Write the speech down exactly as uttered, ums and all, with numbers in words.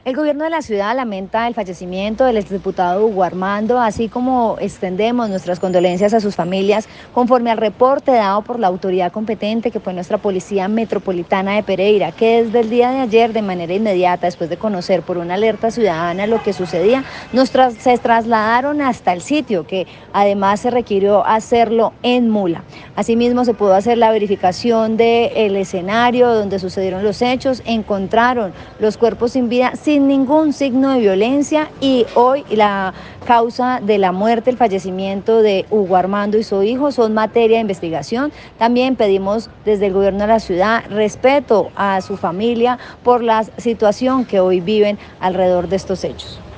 El gobierno de la ciudad lamenta el fallecimiento del exdiputado Hugo Armando, así como extendemos nuestras condolencias a sus familias conforme al reporte dado por la autoridad competente, que fue nuestra Policía Metropolitana de Pereira, que desde el día de ayer, de manera inmediata, después de conocer por una alerta ciudadana lo que sucedía, nos tras, se trasladaron hasta el sitio, que además se requirió hacerlo en mula. Asimismo, se pudo hacer la verificación del escenario donde sucedieron los hechos, encontraron los cuerpos sin vida, sin sin ningún signo de violencia, y hoy la causa de la muerte, el fallecimiento de Hugo Armando y su hijo son materia de investigación. También pedimos desde el gobierno de la ciudad respeto a su familia por la situación que hoy viven alrededor de estos hechos.